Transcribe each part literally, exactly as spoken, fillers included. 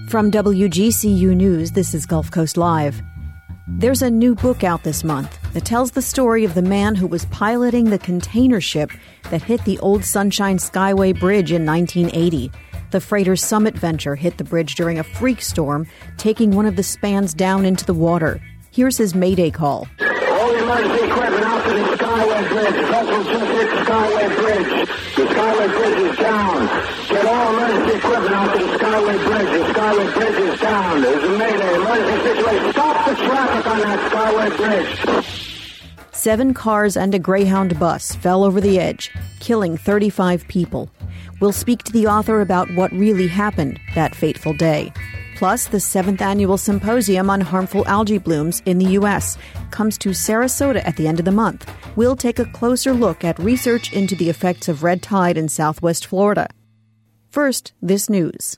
From W G C U News, this is Gulf Coast Live. There's a new book out this month that tells the story of the man who was piloting the container ship that hit the old Sunshine Skyway Bridge in nineteen eighty. The freighter Summit Venture hit the bridge during a freak storm, taking one of the spans down into the water. Here's his mayday call. All emergency equipment out to the Skyway Bridge. Vessel just hit the Skyway Bridge. The Skyway Bridge is down. Get all emergency equipment out to the Skyway Bridge. The Skyway Bridge is down. There's a mayday. Emergency situation. Stop the traffic on that Skyway Bridge. Seven cars and a Greyhound bus fell over the edge, killing thirty-five people. We'll speak to the author about what really happened that fateful day. Plus, the seventh annual symposium on harmful algae blooms in the U S comes to Sarasota at the end of the month. We'll take a closer look at research into the effects of red tide in southwest Florida. First, this news.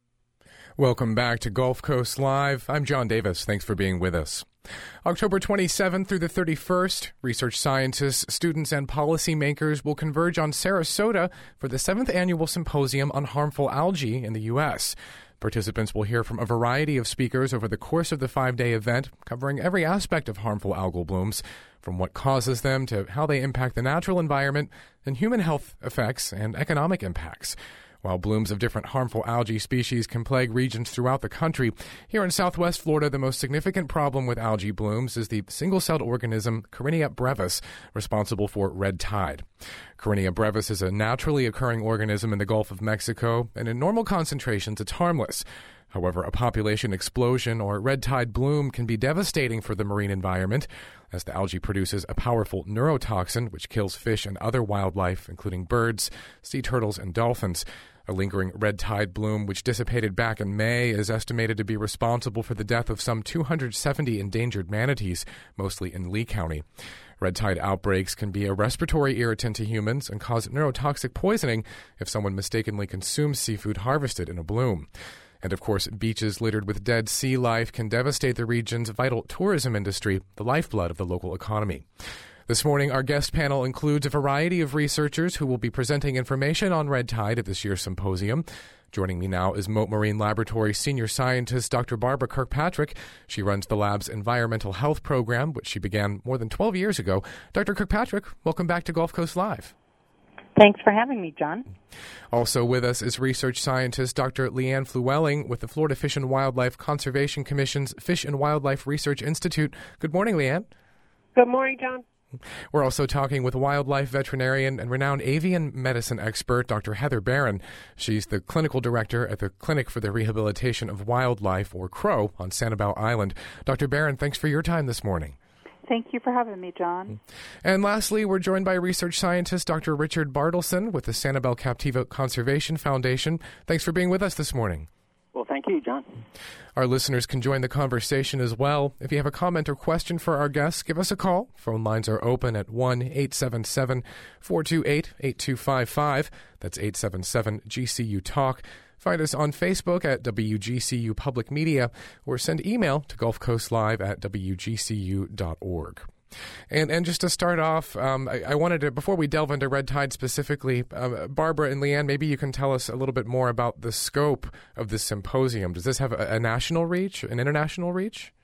Welcome back to Gulf Coast Live. I'm John Davis. Thanks for being with us. October twenty-seventh through the thirty-first, research scientists, students, and policymakers will converge on Sarasota for the seventh annual symposium on harmful algae in the U S Participants will hear from a variety of speakers over the course of the five-day event, covering every aspect of harmful algal blooms, from what causes them to how they impact the natural environment and human health effects and economic impacts. While blooms of different harmful algae species can plague regions throughout the country, here in southwest Florida, the most significant problem with algae blooms is the single-celled organism Carinea brevis, responsible for red tide. Carinea brevis is a naturally occurring organism in the Gulf of Mexico, and in normal concentrations, it's harmless. However, a population explosion or red tide bloom can be devastating for the marine environment, as the algae produces a powerful neurotoxin which kills fish and other wildlife, including birds, sea turtles, and dolphins. A lingering red tide bloom, which dissipated back in May, is estimated to be responsible for the death of some two hundred seventy endangered manatees, mostly in Lee County. Red tide outbreaks can be a respiratory irritant to humans and cause neurotoxic poisoning if someone mistakenly consumes seafood harvested in a bloom. And of course, beaches littered with dead sea life can devastate the region's vital tourism industry, the lifeblood of the local economy. This morning, our guest panel includes a variety of researchers who will be presenting information on red tide at this year's symposium. Joining me now is Mote Marine Laboratory senior scientist Doctor Barbara Kirkpatrick. She runs the lab's environmental health program, which she began more than twelve years ago. Doctor Kirkpatrick, welcome back to Gulf Coast Live. Thanks for having me, John. Also with us is research scientist Doctor Leanne Flewelling with the Florida Fish and Wildlife Conservation Commission's Fish and Wildlife Research Institute. Good morning, Leanne. Good morning, John. We're also talking with wildlife veterinarian and renowned avian medicine expert, Doctor Heather Barron. She's the clinical director at the Clinic for the Rehabilitation of Wildlife, or CROW, on Sanibel Island. Doctor Barron, thanks for your time this morning. Thank you for having me, John. And lastly, we're joined by research scientist Doctor Richard Bartleson with the Sanibel Captiva Conservation Foundation. Thanks for being with us this morning. Well, thank you, John. Our listeners can join the conversation as well. If you have a comment or question for our guests, give us a call. Phone lines are open at one eight seven seven, four two eight, eight two five five. That's eight seven seven G C U Talk. Find us on Facebook at W G C U Public Media, or send email to gulfcoastlive at w g c u dot org. And and just to start off, um, I, I wanted to, before we delve into red tide specifically, uh, Barbara and Leanne, maybe you can tell us a little bit more about the scope of this symposium. Does this have a, a national reach, an international reach?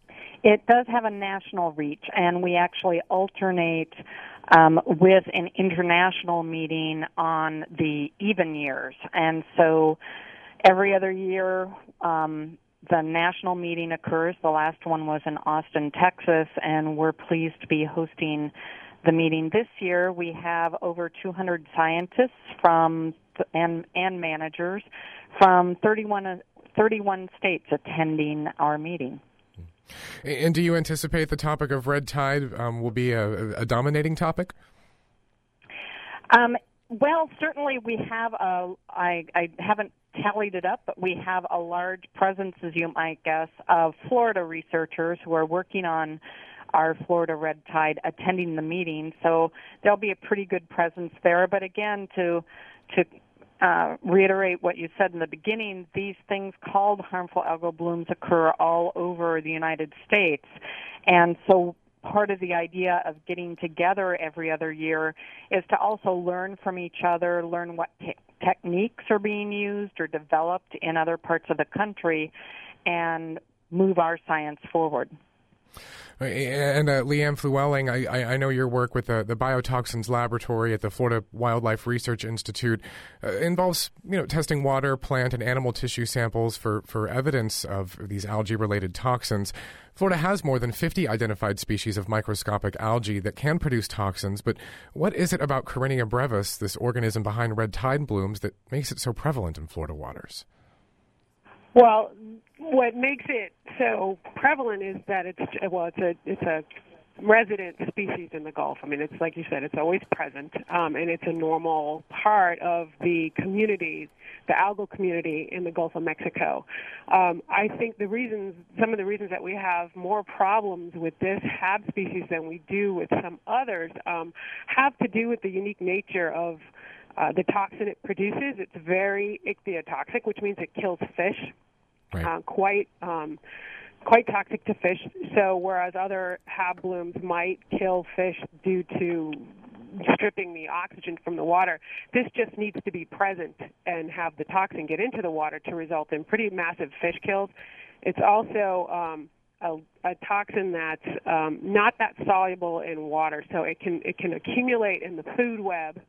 It does have a national reach, and we actually alternate um, with an international meeting on the even years. And so every other year, um, the national meeting occurs. The last one was in Austin, Texas, and we're pleased to be hosting the meeting this year. We have over two hundred scientists from and and managers from thirty-one, thirty-one states attending our meeting. And do you anticipate the topic of red tide um, will be a, a dominating topic? Um, well, certainly we have a, I, I haven't tallied it up, but we have a large presence, as you might guess, of Florida researchers who are working on our Florida red tide attending the meeting. So there'll be a pretty good presence there. But again, to to uh, reiterate what you said in the beginning, these things called harmful algal blooms occur all over the United States. And so part of the idea of getting together every other year is to also learn from each other, learn what te- techniques are being used or developed in other parts of the country, and move our science forward. And uh, Leanne Flewelling, I, I know your work with the, the Biotoxins Laboratory at the Florida Wildlife Research Institute uh, involves, you know, testing water, plant, and animal tissue samples for, for evidence of these algae-related toxins. Florida has more than fifty identified species of microscopic algae that can produce toxins, but what is it about Karenia brevis, this organism behind red tide blooms, that makes it so prevalent in Florida waters? Well, what makes it so prevalent is that it's well, it's a it's a resident species in the Gulf. I mean, it's like you said, it's always present, um, and it's a normal part of the community, the algal community in the Gulf of Mexico. Um, I think the reasons, some of the reasons that we have more problems with this H A B species than we do with some others, um, have to do with the unique nature of uh, the toxin it produces. It's very ichthyotoxic, which means it kills fish. Right. Uh, quite um, quite toxic to fish. So whereas other H A B blooms might kill fish due to stripping the oxygen from the water, this just needs to be present and have the toxin get into the water to result in pretty massive fish kills. It's also um, a, a toxin that's um, not that soluble in water, so it can it can accumulate in the food web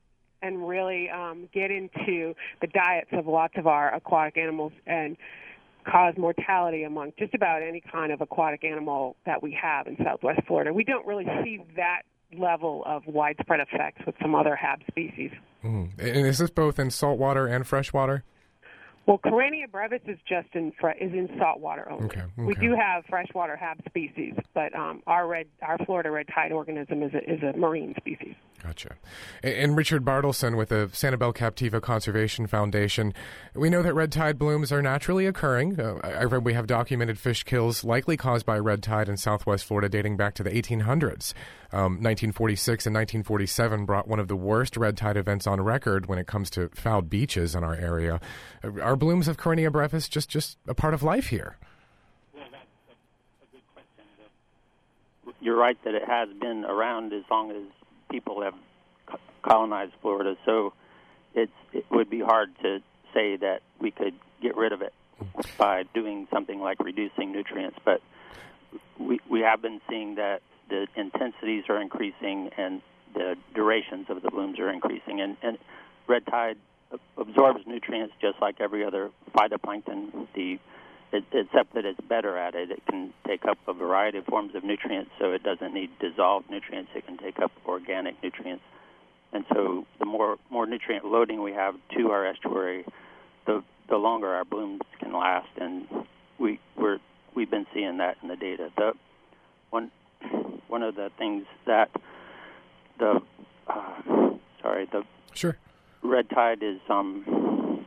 and really um, get into the diets of lots of our aquatic animals and cause mortality among just about any kind of aquatic animal that we have in Southwest Florida. We don't really see that level of widespread effects with some other H A B species. Mm. And is this both in saltwater and freshwater? Well, Karenia brevis is just in fre- is in saltwater only. Okay, okay. We do have freshwater H A B species, but um, our red our Florida red tide organism is a, is a marine species. Gotcha. And Richard Bartleson with the Sanibel Captiva Conservation Foundation, we know that red tide blooms are naturally occurring. Uh, I read we have documented fish kills likely caused by red tide in southwest Florida dating back to the eighteen hundreds. Um, nineteen forty-six and nineteen forty-seven brought one of the worst red tide events on record when it comes to fouled beaches in our area. Are blooms of Karenia brevis just, just a part of life here? Well, that's a, a good question. You're right that it has been around as long as people have colonized Florida, so it's, it would be hard to say that we could get rid of it by doing something like reducing nutrients, but we we have been seeing that the intensities are increasing and the durations of the blooms are increasing, and, and red tide absorbs nutrients just like every other phytoplankton, the It, except that it's better at it. It can take up a variety of forms of nutrients, so it doesn't need dissolved nutrients. It can take up organic nutrients. And so the more, more nutrient loading we have to our estuary, the the longer our blooms can last, and we, we're, we've been seeing that in the data. The one, one of the things that the, uh, sorry, the sure. red tide is, um,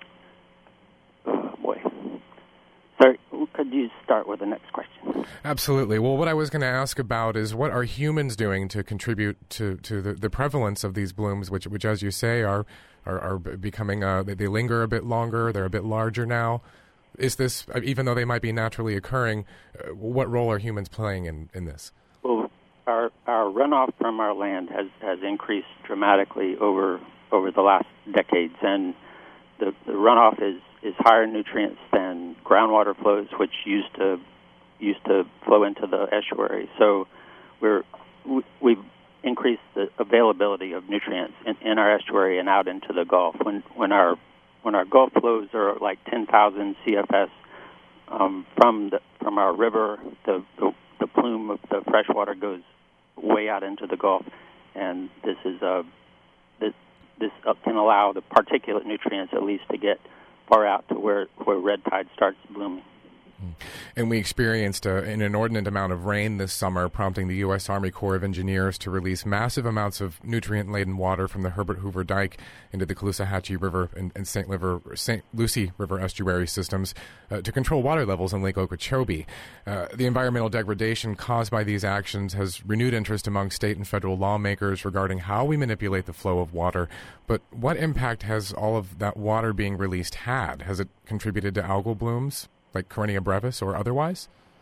oh boy, Sorry, could you start with the next question? Absolutely. Well, what I was going to ask about is what are humans doing to contribute to, to the, the prevalence of these blooms, which, which as you say, are are, are becoming, uh, they linger a bit longer, they're a bit larger now. Is this, even though they might be naturally occurring, uh, what role are humans playing in, in this? Well, our our runoff from our land has, has increased dramatically over over the last decades, and the, the runoff is is higher in nutrients than groundwater flows, which used to used to flow into the estuary. So we're we've increased the availability of nutrients in, in our estuary and out into the Gulf. When when our when our Gulf flows are like ten thousand C F S um, from the from our river, the, the the plume of the fresh water goes way out into the Gulf, and this is a this this can allow the particulate nutrients at least to get far out to where, where red tide starts blooming. And we experienced uh, an inordinate amount of rain this summer, prompting the U S Army Corps of Engineers to release massive amounts of nutrient-laden water from the Herbert Hoover Dike into the Caloosahatchee River and, and Saint Saint Lucie River estuary systems uh, to control water levels in Lake Okeechobee. Uh, the environmental degradation caused by these actions has renewed interest among state and federal lawmakers regarding how we manipulate the flow of water. But what impact has all of that water being released had? Has it contributed to algal blooms, like Karenia brevis or otherwise?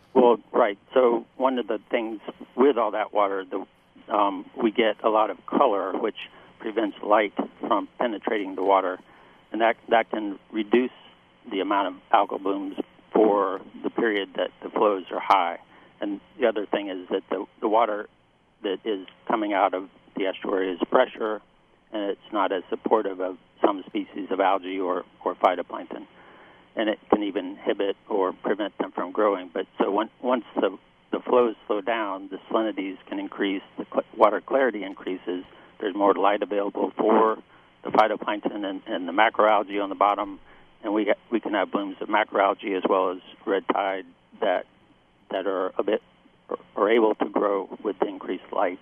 Well, right. So one of the things with all that water, the, um, we get a lot of color, which prevents light from penetrating the water, and that that can reduce the amount of algal blooms for the period that the flows are high. And the other thing is that the, the water that is coming out of the estuary is fresher, and it's not as supportive of some species of algae or, or phytoplankton. And it can even inhibit or prevent them from growing. But so when, once the, the flows slow down, the salinities can increase, the cl- water clarity increases, there's more light available for the phytoplankton and, and the macroalgae on the bottom, and we we can have blooms of macroalgae as well as red tide that that are a bit are able to grow with the increased light.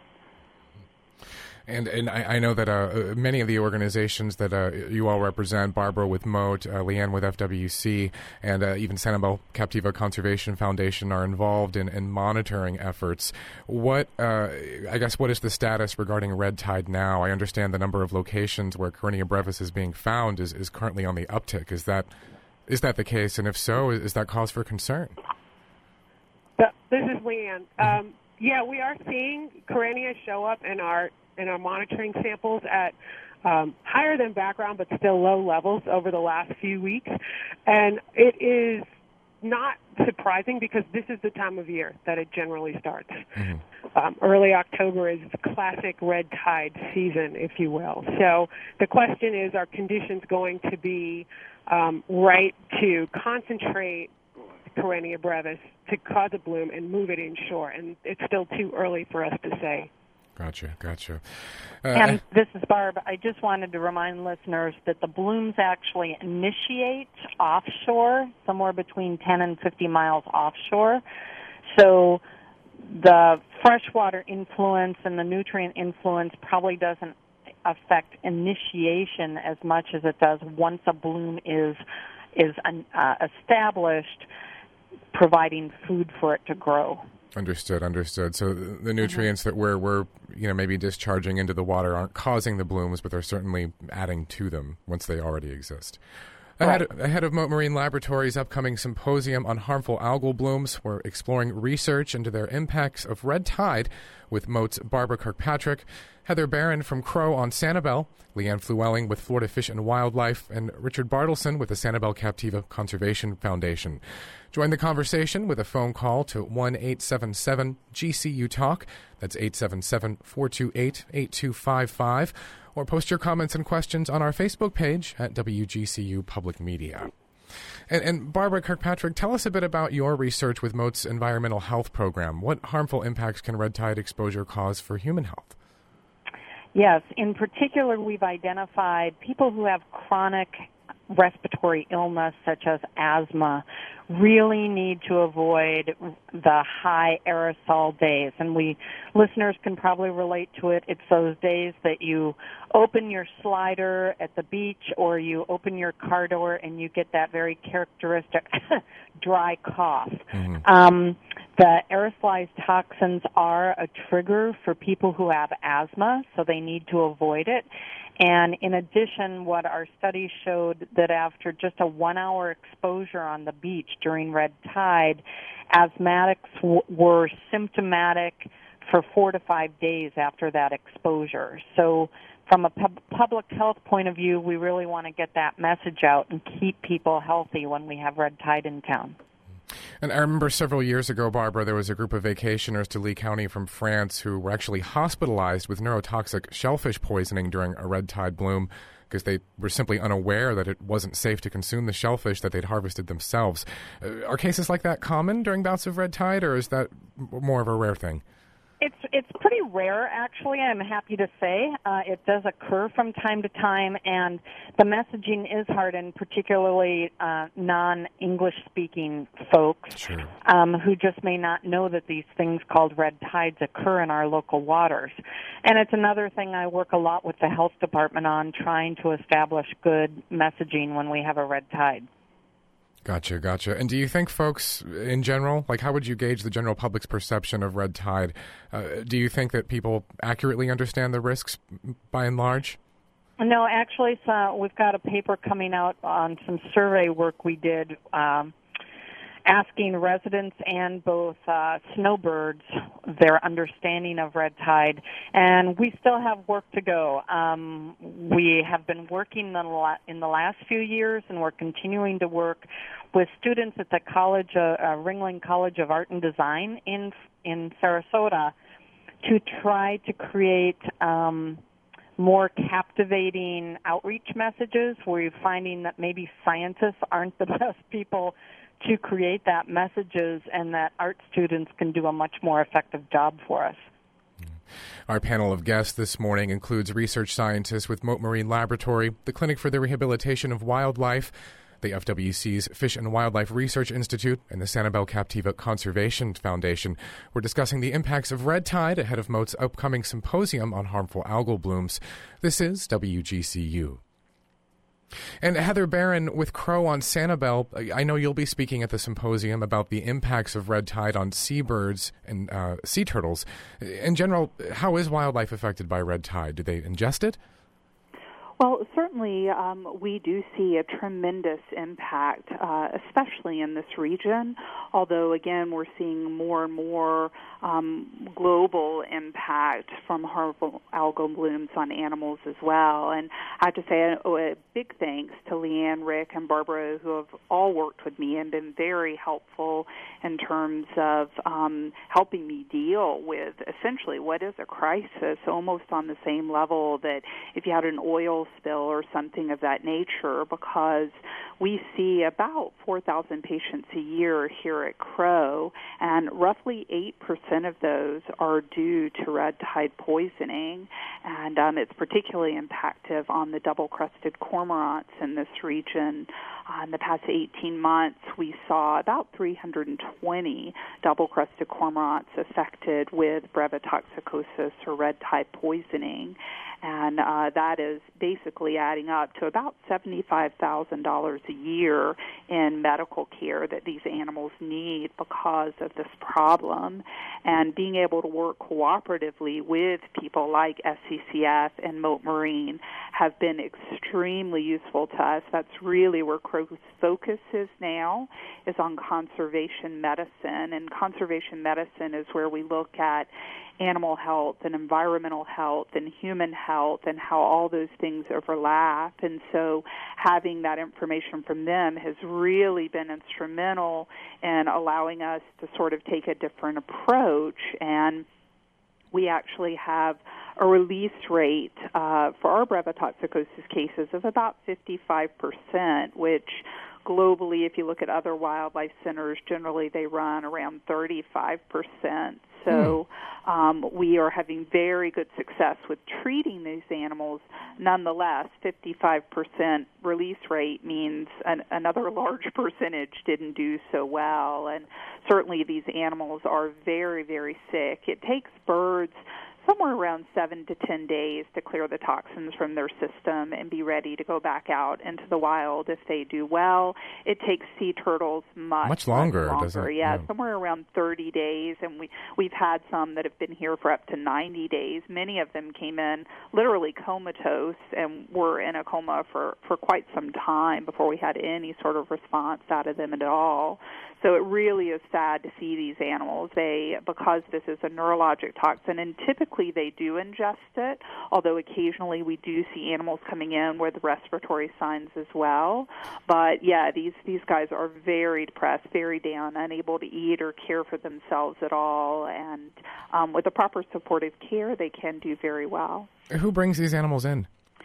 And and I, I know that uh, many of the organizations that uh, you all represent, Barbara with Moat, uh, Leanne with F W C, and uh, even Sanibel Captiva Conservation Foundation are involved in, in monitoring efforts. What, uh, I guess, what is the status regarding red tide now? I understand the number of locations where Karenia brevis is being found is, is currently on the uptick. Is that is that the case? And if so, is that cause for concern? This is Leanne. Um, yeah, we are seeing Karenia show up in our in our monitoring samples at um, higher than background but still low levels over the last few weeks. And it is not surprising because this is the time of year that it generally starts. Mm-hmm. Um, early October is classic red tide season, if you will. So the question is, are conditions going to be um, right to concentrate Karenia brevis to cause a bloom and move it inshore? And it's still too early for us to say. Gotcha, gotcha. Uh, and this is Barb. I just wanted to remind listeners that the blooms actually initiate offshore, somewhere between ten and fifty miles offshore. So the freshwater influence and the nutrient influence probably doesn't affect initiation as much as it does once a bloom is is uh, established, providing food for it to grow. Understood, understood. So the nutrients mm-hmm. that we're, we're, you know, maybe discharging into the water aren't causing the blooms, but they're certainly adding to them once they already exist. Ahead, right. ahead of Moat Marine Laboratories' upcoming symposium on harmful algal blooms, we're exploring research into their impacts of red tide with Moat's Barbara Kirkpatrick, Heather Barron from Crow on Sanibel, Leanne Flewelling with Florida Fish and Wildlife, and Richard Bartleson with the Sanibel Captiva Conservation Foundation. Join the conversation with a phone call to one eight seven seven G C U Talk. That's eight seven seven, four two eight, eight two five five. Or post your comments and questions on our Facebook page at W G C U Public Media. And, and Barbara Kirkpatrick, tell us a bit about your research with Moat's environmental health program. What harmful impacts can red tide exposure cause for human health? Yes, in particular, we've identified people who have chronic respiratory illness such as asthma really need to avoid the high aerosol days. And we listeners can probably relate to it. It's those days that you open your slider at the beach or you open your car door and you get that very characteristic dry cough. Mm-hmm. Um, the aerosolized toxins are a trigger for people who have asthma, so they need to avoid it. And in addition, what our study showed that after just a one-hour exposure on the beach during red tide, asthmatics w- were symptomatic for four to five days after that exposure. So from a pub- public health point of view, we really want to get that message out and keep people healthy when we have red tide in town. And I remember several years ago, Barbara, there was a group of vacationers to Lee County from France who were actually hospitalized with neurotoxic shellfish poisoning during a red tide bloom because they were simply unaware that it wasn't safe to consume the shellfish that they'd harvested themselves. Uh, are cases like that common during bouts of red tide, or is that more of a rare thing? It's it's pretty rare, actually, I'm happy to say. Uh, it does occur from time to time, and the messaging is hard, and particularly uh, non-English-speaking folks sure. um, who just may not know that these things called red tides occur in our local waters. And it's another thing I work a lot with the health department on, trying to establish good messaging when we have a red tide. Gotcha, gotcha. And do you think folks in general, like how would you gauge the general public's perception of red tide? Uh, do you think that people accurately understand the risks by and large? No, actually, so we've got a paper coming out on some survey work we did um, asking residents and both uh, snowbirds their understanding of red tide, and we still have work to go. Um, we have been working in the, la- in the last few years, and we're continuing to work with students at the college, uh, uh, Ringling College of Art and Design in in Sarasota, to try to create um, more captivating outreach messages. We're finding that maybe scientists aren't the best people to create that messages, and that art students can do a much more effective job for us. Our panel of guests this morning includes research scientists with Mote Marine Laboratory, the Clinic for the Rehabilitation of Wildlife, the F W C's Fish and Wildlife Research Institute, and the Sanibel Captiva Conservation Foundation. We're discussing the impacts of red tide ahead of Mote's upcoming symposium on harmful algal blooms. This is W G C U. And Heather Barron with Crow on Sanibel, I know you'll be speaking at the symposium about the impacts of red tide on seabirds and uh, sea turtles. In general, how is wildlife affected by red tide? Do they ingest it? Well, certainly um, we do see a tremendous impact, uh, especially in this region, although, again, we're seeing more and more um, global impact from harmful algal blooms on animals as well. And I have to say a, a big thanks to Leanne, Rick, and Barbara, who have all worked with me and been very helpful in terms of um, helping me deal with essentially what is a crisis, almost on the same level that if you had an oil spill or something of that nature, because we see about four thousand patients a year here at Crow, and roughly eight percent of those are due to red tide poisoning, and um, it's particularly impactful on the double-crested cormorants in this region. Uh, in the past eighteen months, we saw about three hundred twenty double-crested cormorants affected with brevetoxicosis or red tide poisoning, and uh, that is basically adding up to about seventy-five thousand dollars a year in medical care that these animals need because of this problem. And being able to work cooperatively with people like S C C F and Mote Marine have been extremely useful to us. That's really where Crow's focus is now, is on conservation medicine. And conservation medicine is where we look at animal health and environmental health and human health and how all those things overlap. And so having that information from them has really been instrumental in allowing us to sort of take a different approach. And we actually have a release rate uh, for our brevetoxicosis cases of about fifty-five percent, which globally, if you look at other wildlife centers, generally they run around thirty-five percent. So um, we are having very good success with treating these animals. Nonetheless, fifty-five percent release rate means an, another large percentage didn't do so well. And certainly these animals are very, very sick. It takes birds somewhere around seven to ten days to clear the toxins from their system and be ready to go back out into the wild if they do well. It takes sea turtles much, much longer, much longer. doesn't it? Yeah, yeah, somewhere around thirty days, and we, we've had some that have been here for up to ninety days. Many of them came in literally comatose and were in a coma for, for quite some time before we had any sort of response out of them at all. So it really is sad to see these animals. They, because this is a neurologic toxin, and typically they do ingest it, although occasionally we do see animals coming in with respiratory signs as well. But yeah, these, these guys are very depressed, very down, unable to eat or care for themselves at all. And um, with the proper supportive care, they can do very well. Who brings these animals in?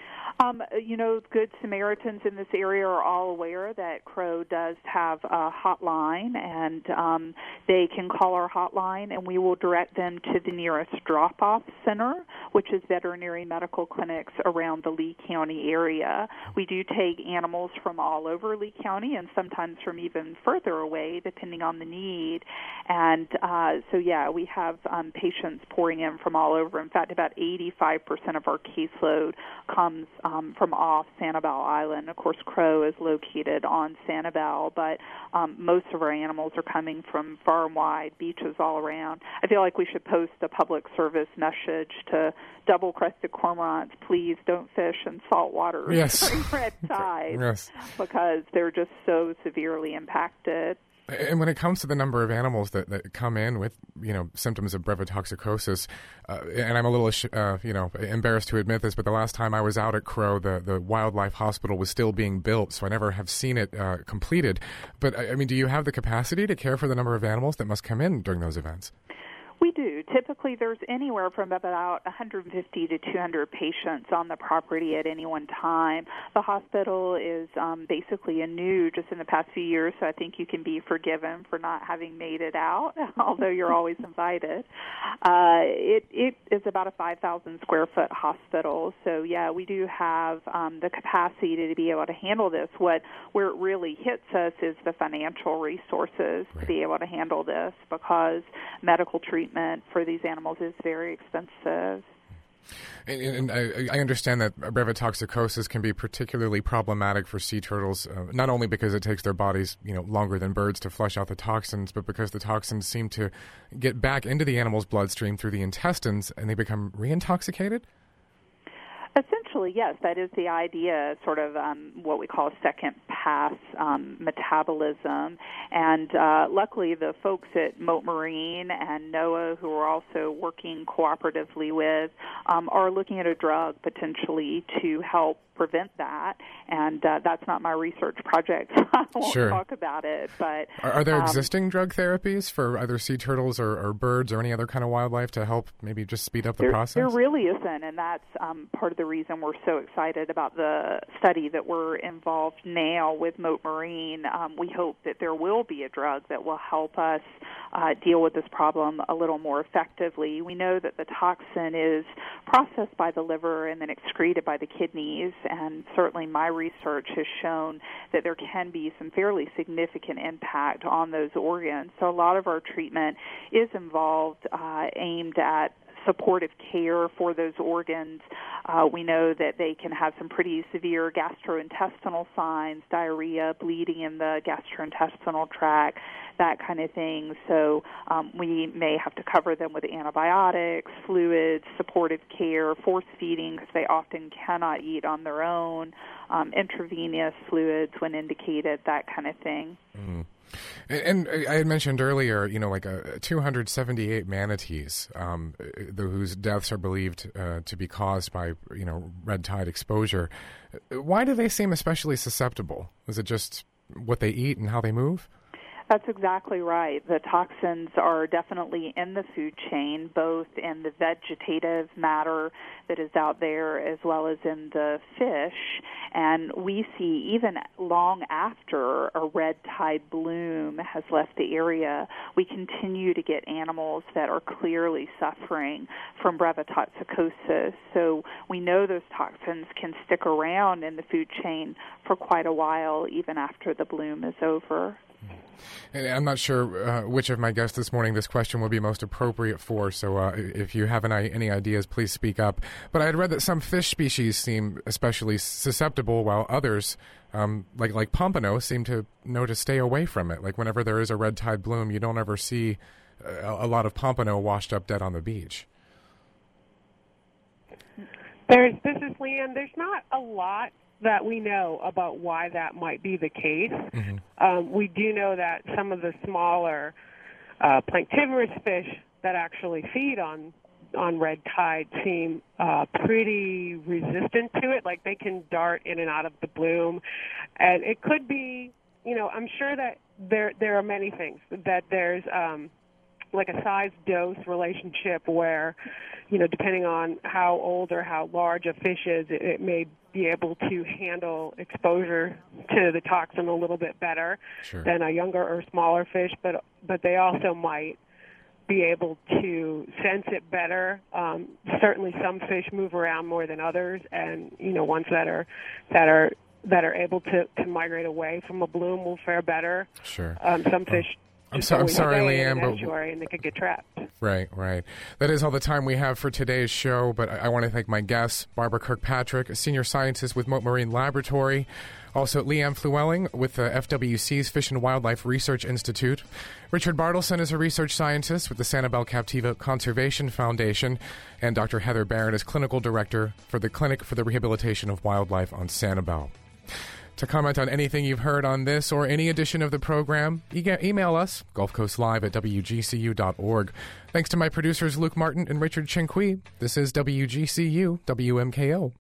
Um, you know, Good Samaritans in this area are all aware that Crow does have a hotline, and um, they can call our hotline, and we will direct them to the nearest drop-off center, which is veterinary medical clinics around the Lee County area. We do take animals from all over Lee County and sometimes from even further away, depending on the need. And uh, so, yeah, we have um, patients pouring in from all over. In fact, about eighty-five percent of our caseload comes Um, from off Sanibel Island. Of course, Crow is located on Sanibel, but um, most of our animals are coming from far and wide, beaches all around. I feel like we should post a public service message to double-crested cormorants, please don't fish in salt water yes. during red tide, yes. because they're just so severely impacted. And when it comes to the number of animals that, that come in with, you know, symptoms of brevetoxicosis, uh, and I'm a little, uh, you know, embarrassed to admit this, but the last time I was out at Crow, the, the wildlife hospital was still being built, so I never have seen it uh, completed. But, I mean, do you have the capacity to care for the number of animals that must come in during those events? We do. Typically, there's anywhere from about one hundred fifty to two hundred patients on the property at any one time. The hospital is um, basically a new just in the past few years, so I think you can be forgiven for not having made it out, although you're always invited. Uh, it, it is about a five thousand square foot hospital, so yeah, we do have um, the capacity to be able to handle this. What where it really hits us is the financial resources right. to be able to handle this, because medical treatment for these animals is very expensive. And, and I, I understand that brevetoxicosis can be particularly problematic for sea turtles, uh, not only because it takes their bodies, you know, longer than birds to flush out the toxins, but because the toxins seem to get back into the animal's bloodstream through the intestines, and they become reintoxicated? Essentially, yes, that is the idea, sort of um, what we call second pass um, metabolism. And uh, luckily, the folks at Mote Marine and NOAA, who are also working cooperatively with, um, are looking at a drug potentially to help prevent that. And uh, that's not my research project, so I won't sure. talk about it. But Are, are there um, existing drug therapies for either sea turtles or, or birds or any other kind of wildlife to help maybe just speed up the there, process? There really isn't, and that's um, part of the reason we're so excited about the study that we're involved now with Mote Marine. Um, we hope that there will be a drug that will help us uh, deal with this problem a little more effectively. We know that the toxin is processed by the liver and then excreted by the kidneys, and certainly my research has shown that there can be some fairly significant impact on those organs. So a lot of our treatment is involved, uh, aimed at supportive care for those organs. Uh, we know that they can have some pretty severe gastrointestinal signs, diarrhea, bleeding in the gastrointestinal tract, that kind of thing. So um, we may have to cover them with antibiotics, fluids, supportive care, force feeding, because they often cannot eat on their own, um, intravenous fluids when indicated, that kind of thing. Mm. And, and I had mentioned earlier, you know, like a two hundred seventy-eight manatees, um, whose deaths are believed uh, to be caused by, you know, red tide exposure. Why do they seem especially susceptible? Is it just what they eat and how they move? That's exactly right. The toxins are definitely in the food chain, both in the vegetative matter that is out there as well as in the fish. And we see even long after a red tide bloom has left the area, we continue to get animals that are clearly suffering from brevetoxicosis. So we know those toxins can stick around in the food chain for quite a while, even after the bloom is over. And I'm not sure uh, which of my guests this morning this question would be most appropriate for, so uh, if you have any, any ideas, please speak up. But I had read that some fish species seem especially susceptible, while others, um, like like pompano, seem to know to stay away from it. Like whenever there is a red tide bloom, you don't ever see a, a lot of pompano washed up dead on the beach. There's, this is Leanne. There's not a lot that we know about why that might be the case. Mm-hmm. Um, we do know that some of the smaller uh, planktivorous fish that actually feed on on red tide seem uh, pretty resistant to it. Like they can dart in and out of the bloom, and it could be, you know, I'm sure that there there are many things that there's um, like a size-dose relationship where, you know, depending on how old or how large a fish is, it, it may be able to handle exposure to the toxin a little bit better sure. than a younger or smaller fish, but but they also might be able to sense it better. Um, certainly, some fish move around more than others, and you know, ones that are that are that are able to, to migrate away from a bloom will fare better. Sure. Um, some fish. Oh. I'm, so, I'm sorry, Leanne, but and they could get trapped. Right, right. That is all the time we have for today's show, but I, I want to thank my guests, Barbara Kirkpatrick, a senior scientist with Mote Marine Laboratory, also Leanne Flewelling with the F W C's Fish and Wildlife Research Institute. Richard Bartleson is a research scientist with the Sanibel Captiva Conservation Foundation, and Doctor Heather Barron is clinical director for the Clinic for the Rehabilitation of Wildlife on Sanibel. To comment on anything you've heard on this or any edition of the program, e- email us, gulf coast live at w g c u dot org. Thanks to my producers Luke Martin and Richard Chinqui. This is W G C U W M K O.